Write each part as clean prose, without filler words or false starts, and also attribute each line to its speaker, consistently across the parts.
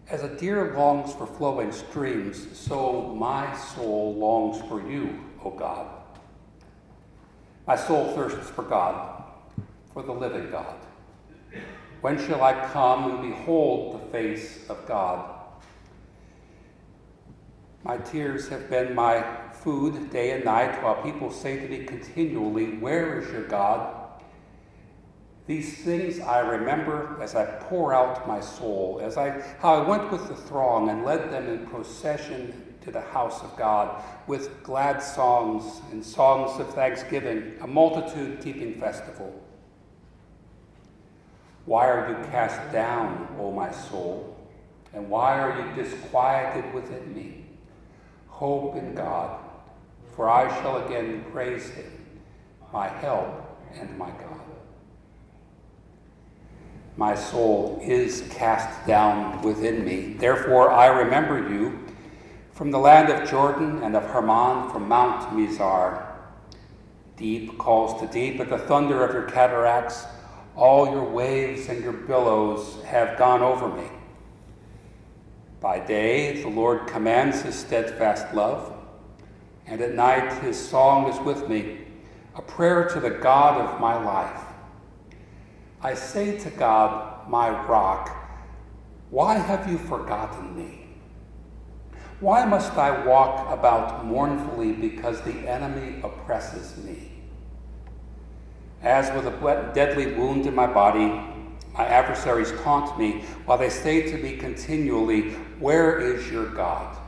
Speaker 1: As a deer longs for flowing streams, so my soul longs for you, O God. My soul thirsts for God, for the living God. When shall I come and behold the face of God? My tears have been my food day and night, while people say to me continually, "Where is your God?" These things I remember as I pour out my soul, how I went with the throng and led them in procession to the house of God with glad songs and songs of thanksgiving, a multitude keeping festival. Why are you cast down, O my soul? And why are you disquieted within me? Hope in God, for I shall again praise him, my help and my God. My soul is cast down within me. Therefore I remember you from the land of Jordan and of Hermon, from Mount Mizar. Deep calls to deep at the thunder of your cataracts. All your waves and your billows have gone over me. By day the Lord commands his steadfast love, and at night his song is with me, a prayer to the God of my life. I say to God, my rock, why have you forgotten me? Why must I walk about mournfully because the enemy oppresses me? As with a deadly wound in my body, my adversaries taunt me, while they say to me continually, "Where is your God?"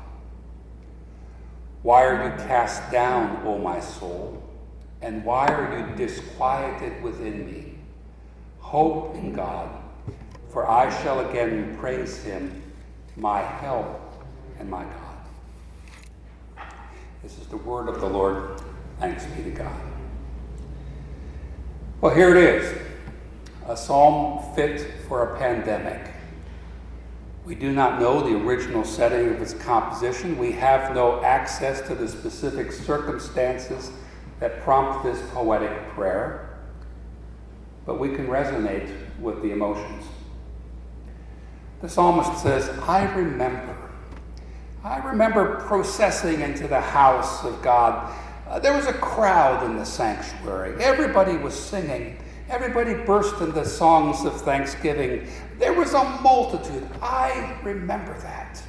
Speaker 1: Why are you cast down, O my soul? And why are you disquieted within me? Hope in God, for I shall again praise him, my help and my God. This is the word of the Lord. Thanks be to God. Well, here it is, a psalm fit for a pandemic. We do not know the original setting of its composition. We have no access to the specific circumstances that prompt this poetic prayer, but we can resonate with the emotions. The psalmist says, I remember processing into the house of God. There was a crowd in the sanctuary. Everybody was singing. Everybody burst into songs of thanksgiving. There was a multitude. I remember that.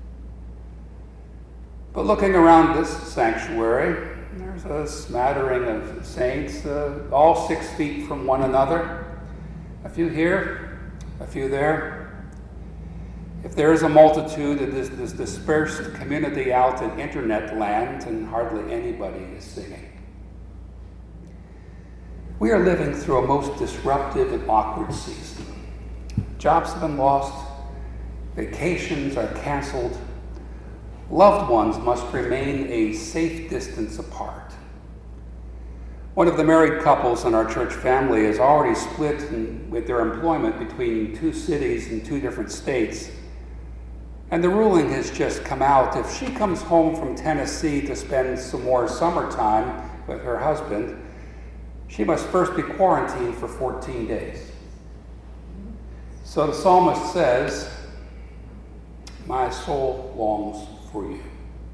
Speaker 1: But looking around this sanctuary, there's a smattering of saints, all 6 feet from one another. A few here, a few there. If there is a multitude, it is this dispersed community out in internet land, and hardly anybody is singing. We are living through a most disruptive and awkward season. Jobs have been lost. Vacations are canceled. Loved ones must remain a safe distance apart. One of the married couples in our church family is already split with their employment between 2 cities and 2 different states. And the ruling has just come out. If she comes home from Tennessee to spend some more summertime with her husband, she must first be quarantined for 14 days. So the psalmist says, my soul longs for you.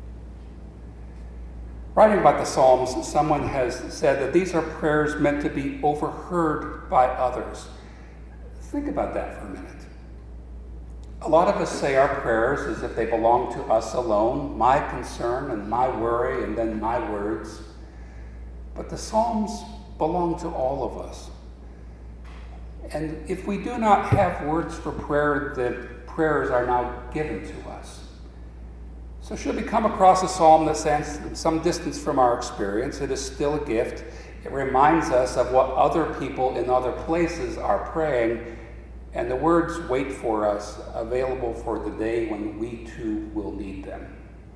Speaker 1: Writing about the Psalms, someone has said that these are prayers meant to be overheard by others. Think about that for a minute. A lot of us say our prayers as if they belong to us alone, my concern and my worry and then my words. But the Psalms belong to all of us. And if we do not have words for prayer, the prayers are now given to us. So should we come across a psalm that stands some distance from our experience, it is still a gift. It reminds us of what other people in other places are praying, and the words wait for us, available for the day when we too will need them.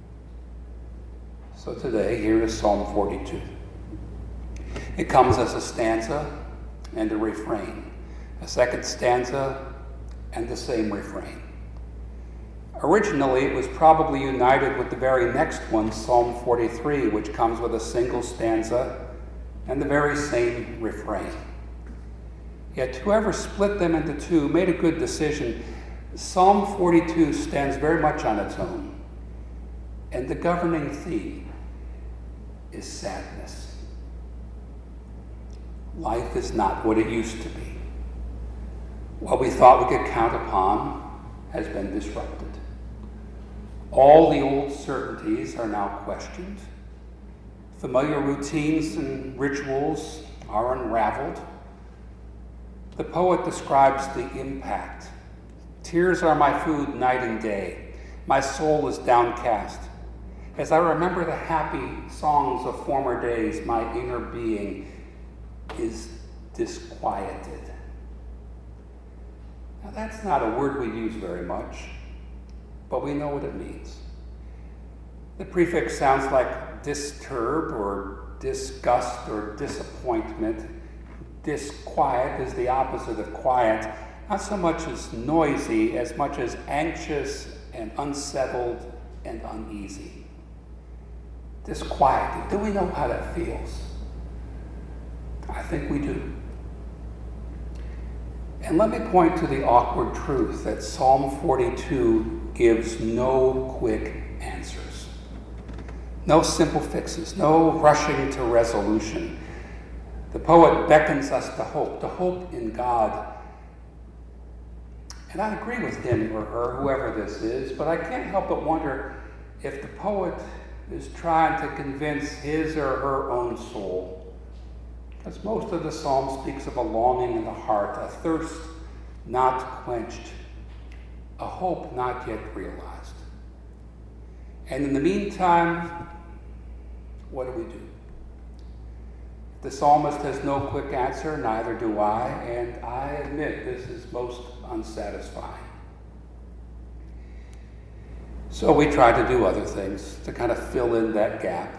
Speaker 1: So today, here is Psalm 42. It comes as a stanza and a refrain, a second stanza and the same refrain. Originally, it was probably united with the very next one, Psalm 43, which comes with a single stanza and the very same refrain. Yet whoever split them into 2 made a good decision. Psalm 42 stands very much on its own, and the governing theme is sadness. Life is not what it used to be. What we thought we could count upon has been disrupted. All the old certainties are now questioned. Familiar routines and rituals are unraveled. The poet describes the impact. Tears are my food night and day. My soul is downcast. As I remember the happy songs of former days, my inner being is disquieted. Now, that's not a word we use very much, but we know what it means. The prefix sounds like disturb or disgust or disappointment. Disquiet is the opposite of quiet, not so much as noisy, as much as anxious and unsettled and uneasy. Disquieted. Do we know how that feels? I think we do. And let me point to the awkward truth that Psalm 42 gives no quick answers. No simple fixes, no rushing to resolution. The poet beckons us to hope in God. And I agree with him or her, whoever this is, but I can't help but wonder if the poet is trying to convince his or her own soul. Because most of the psalm speaks of a longing in the heart, a thirst not quenched, a hope not yet realized. And in the meantime, what do? The psalmist has no quick answer, neither do I, and I admit this is most unsatisfying. So we try to do other things to kind of fill in that gap.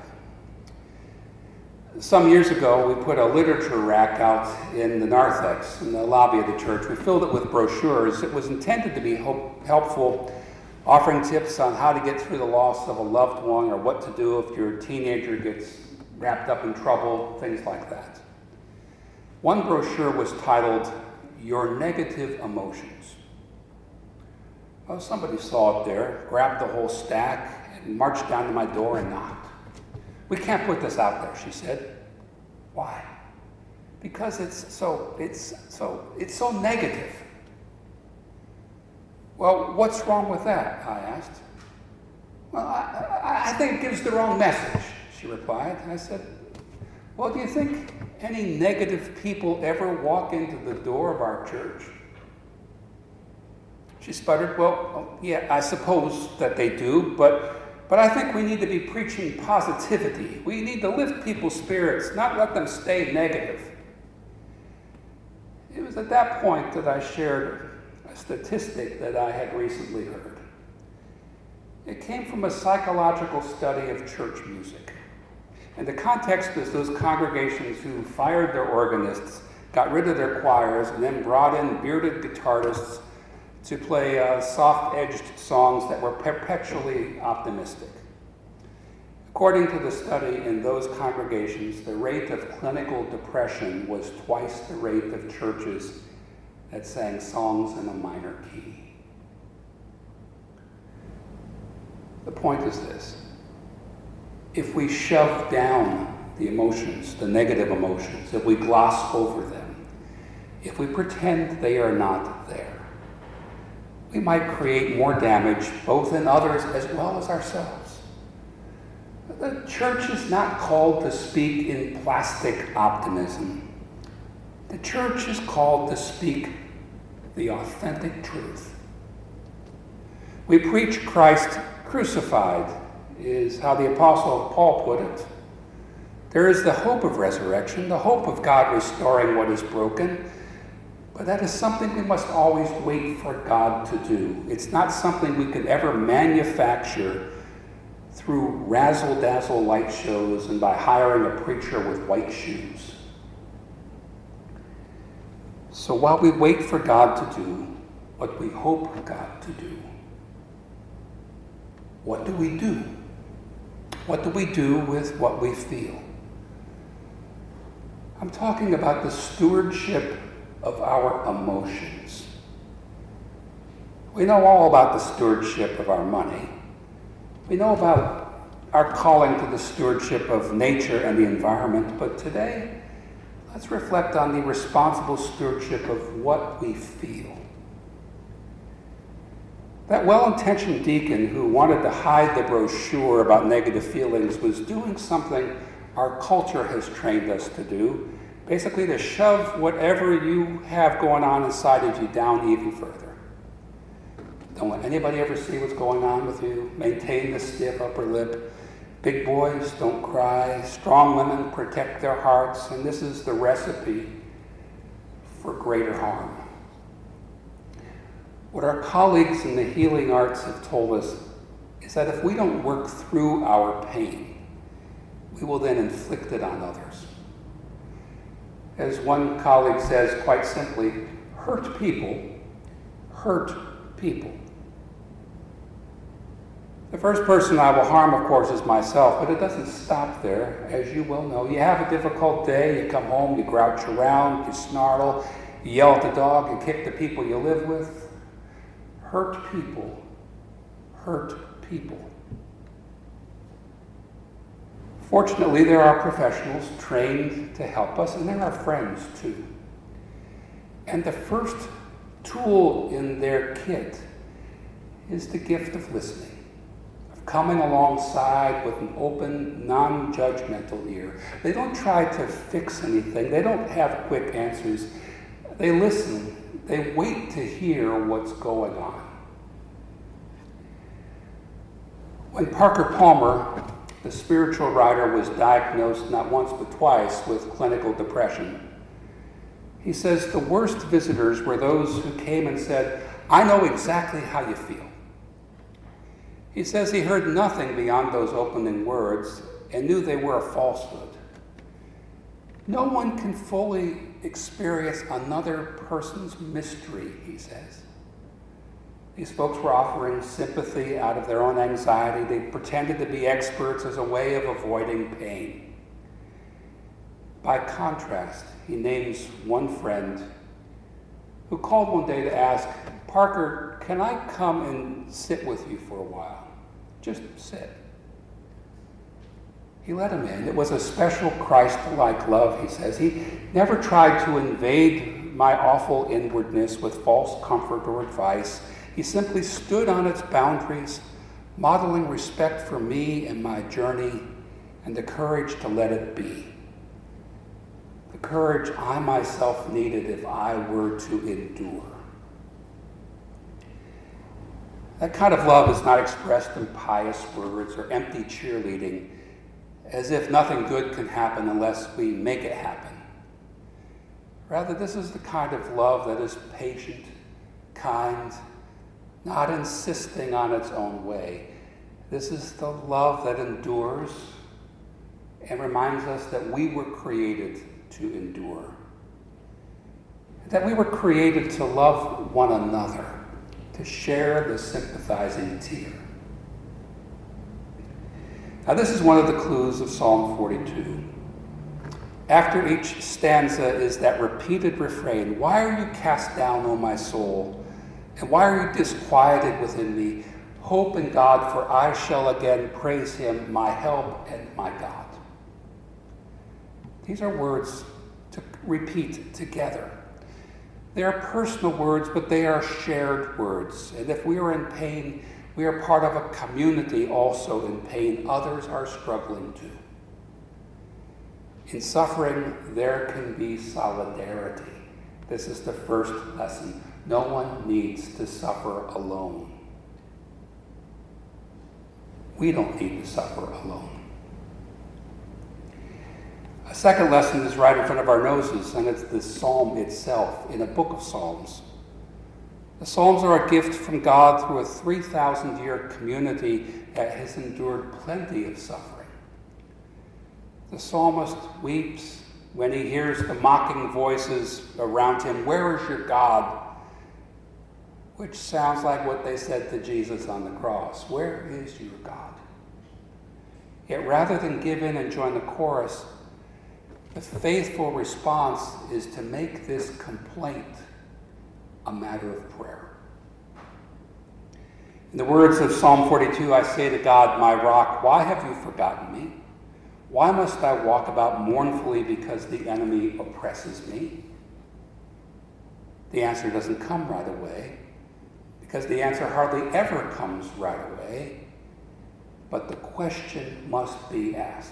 Speaker 1: Some years ago, we put a literature rack out in the narthex, in the lobby of the church. We filled it with brochures. It was intended to be helpful, offering tips on how to get through the loss of a loved one or what to do if your teenager gets wrapped up in trouble, things like that. One brochure was titled, Your Negative Emotions. Well, somebody saw it there, grabbed the whole stack, and marched down to my door and knocked. We can't put this out there, she said. Why? Because it's so negative. Well, what's wrong with that? I asked. Well, I think it gives the wrong message, she replied. And I said, well, do you think any negative people ever walk into the door of our church? She sputtered, well, yeah, I suppose that they do, but I think we need to be preaching positivity. We need to lift people's spirits, not let them stay negative. It was at that point that I shared a statistic that I had recently heard. It came from a psychological study of church music. And the context was those congregations who fired their organists, got rid of their choirs, and then brought in bearded guitarists to play soft-edged songs that were perpetually optimistic. According to the study, in those congregations, the rate of clinical depression was twice the rate of churches that sang songs in a minor key. The point is this. If we shove down the emotions, the negative emotions, if we gloss over them, if we pretend they are not there, we might create more damage both in others as well as ourselves. The church is not called to speak in plastic optimism. The church is called to speak the authentic truth. We preach Christ crucified, is how the Apostle Paul put it. There is the hope of resurrection, the hope of God restoring what is broken, but that is something we must always wait for God to do. It's not something we could ever manufacture through razzle-dazzle light shows and by hiring a preacher with white shoes. So while we wait for God to do what we hope God to do, what do we do? What do we do with what we feel? I'm talking about the stewardship of our emotions. We know all about the stewardship of our money. We know about our calling to the stewardship of nature and the environment, but today, let's reflect on the responsible stewardship of what we feel. That well-intentioned deacon who wanted to hide the brochure about negative feelings was doing something our culture has trained us to do, basically to shove whatever you have going on inside of you down even further. Don't let anybody ever see what's going on with you. Maintain the stiff upper lip. Big boys don't cry. Strong women protect their hearts. And this is the recipe for greater harm. What our colleagues in the healing arts have told us is that if we don't work through our pain, we will then inflict it on others. As one colleague says quite simply, hurt people hurt people. The first person I will harm, of course, is myself, but it doesn't stop there. As you well know, you have a difficult day, you come home, you grouch around, you snarl, you yell at the dog, you kick the people you live with. Hurt people hurt people. Fortunately, there are professionals trained to help us, and there are friends too. And the first tool in their kit is the gift of listening, of coming alongside with an open, non-judgmental ear. They don't try to fix anything. They don't have quick answers. They listen. They wait to hear what's going on. When Parker Palmer, the spiritual writer, was diagnosed not once but twice with clinical depression, he says the worst visitors were those who came and said, "I know exactly how you feel." He says he heard nothing beyond those opening words and knew they were a falsehood. No one can fully experience another person's mystery, he says. These folks were offering sympathy out of their own anxiety. They pretended to be experts as a way of avoiding pain. By contrast, he names one friend who called one day to ask, "Parker, can I come and sit with you for a while? Just sit." He let him in. It was a special Christ-like love, he says. He never tried to invade my awful inwardness with false comfort or advice. He simply stood on its boundaries, modeling respect for me and my journey and the courage to let it be. The courage I myself needed if I were to endure. That kind of love is not expressed in pious words or empty cheerleading, as if nothing good can happen unless we make it happen. Rather, this is the kind of love that is patient, kind, not insisting on its own way. This is the love that endures and reminds us that we were created to endure, that we were created to love one another, to share the sympathizing tear. Now, this is one of the clues of Psalm 42. After each stanza is that repeated refrain, "Why are you cast down, O my soul? And why are you disquieted within me? Hope in God, for I shall again praise him, my help and my God." These are words to repeat together. They are personal words, but they are shared words. And if we are in pain, we are part of a community also in pain. Others are struggling too. In suffering, there can be solidarity. This is the first lesson. No one needs to suffer alone. We don't need to suffer alone. A second lesson is right in front of our noses, and it's the psalm itself in a book of Psalms. The Psalms are a gift from God through a 3,000-year community that has endured plenty of suffering. The psalmist weeps when he hears the mocking voices around him, "Where is your God?" Which sounds like what they said to Jesus on the cross. "Where is your God?" Yet rather than give in and join the chorus, the faithful response is to make this complaint a matter of prayer. In the words of Psalm 42, I say to God, my rock, why have you forgotten me? Why must I walk about mournfully because the enemy oppresses me? The answer doesn't come right away, because the answer hardly ever comes right away, but the question must be asked.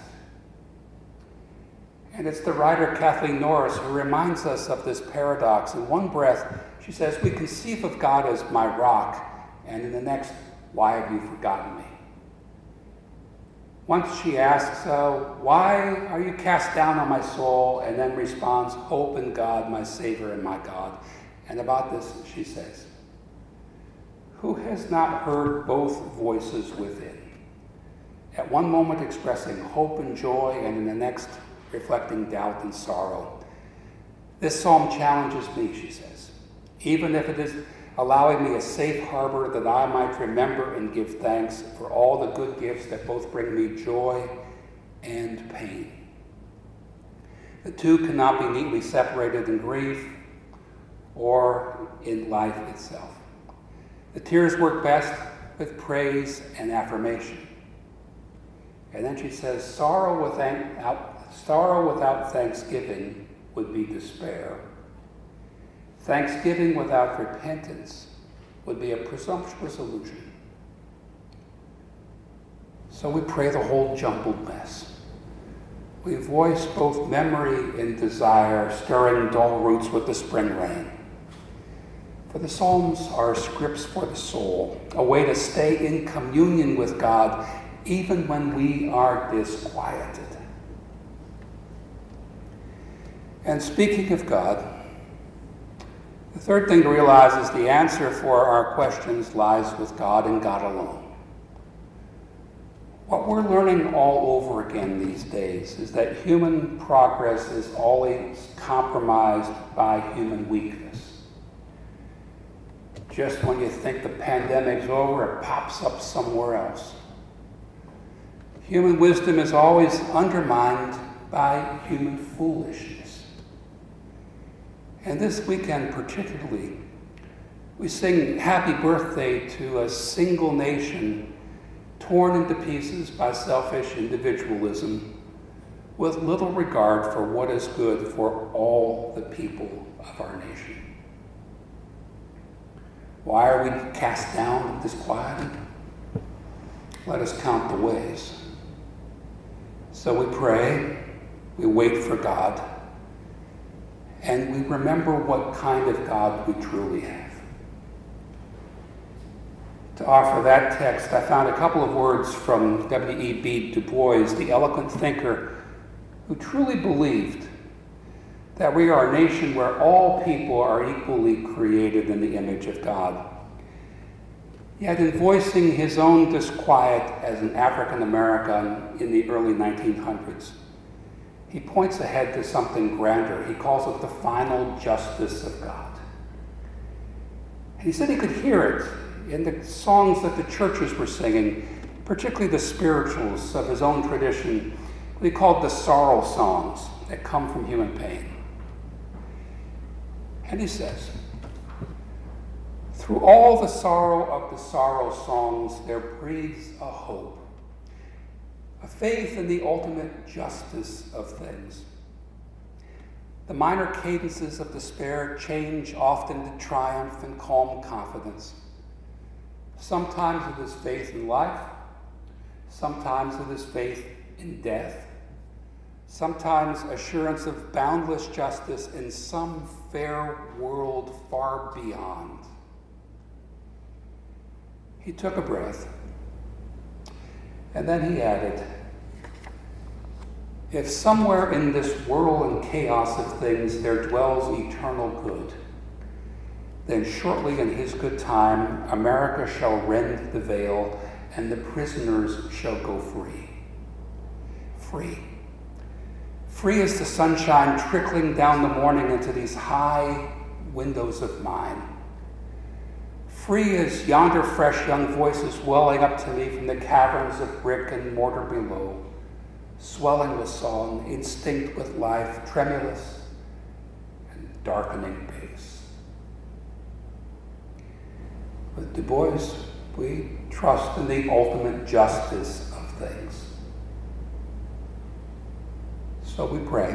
Speaker 1: And it's the writer Kathleen Norris who reminds us of this paradox. In one breath, she says, we conceive of God as my rock, and in the next, why have you forgotten me? Once she asks, why are you cast down on my soul? And then responds, hope in God, my Savior and my God. And about this, she says, who has not heard both voices within? At one moment expressing hope and joy, and in the next reflecting doubt and sorrow. This psalm challenges me, she says, even if it is allowing me a safe harbor that I might remember and give thanks for all the good gifts that both bring me joy and pain. The two cannot be neatly separated in grief or in life itself. The tears work best with praise and affirmation. And then she says, sorrow without thanksgiving would be despair. Thanksgiving without repentance would be a presumptuous illusion. So we pray the whole jumbled mess. We voice both memory and desire, stirring dull roots with the spring rain. For the Psalms are scripts for the soul, a way to stay in communion with God even when we are disquieted. And speaking of God, the third thing to realize is the answer for our questions lies with God and God alone. What we're learning all over again these days is that human progress is always compromised by human weakness. Just when you think the pandemic's over, it pops up somewhere else. Human wisdom is always undermined by human foolishness. And this weekend particularly, we sing happy birthday to a single nation torn into pieces by selfish individualism with little regard for what is good for all the people of our nation. Why are we cast down and disquieted? Let us count the ways. So we pray, we wait for God, and we remember what kind of God we truly have. To offer that text, I found a couple of words from W.E.B. Du Bois, the eloquent thinker, who truly believed that we are a nation where all people are equally created in the image of God. Yet in voicing his own disquiet as an African American in the early 1900s, he points ahead to something grander. He calls it the final justice of God. And he said he could hear it in the songs that the churches were singing, particularly the spirituals of his own tradition, what he called the sorrow songs that come from human pain. And he says, through all the sorrow of the sorrow songs, there breathes a hope, a faith in the ultimate justice of things. The minor cadences of despair change often to triumph and calm confidence. Sometimes it is faith in life, sometimes it is faith in death, sometimes assurance of boundless justice in some fair world far beyond. He took a breath, and then he added, if somewhere in this whirl and chaos of things there dwells eternal good, then shortly in his good time, America shall rend the veil, and the prisoners shall go free. Free. Free as the sunshine trickling down the morning into these high windows of mine. Free as yonder fresh young voices welling up to me from the caverns of brick and mortar below, swelling with song, instinct with life, tremulous and darkening pace. With Du Bois, We trust in the ultimate justice of things. So we pray.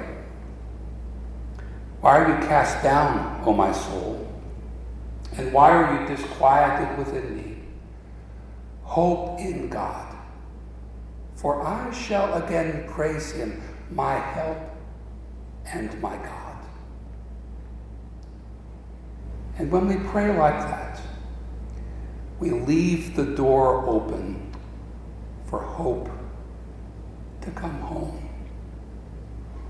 Speaker 1: Why are you cast down, O my soul? And why are you disquieted within me? Hope in God, for I shall again praise him, my help and my God. And when we pray like that, we leave the door open for hope to come home.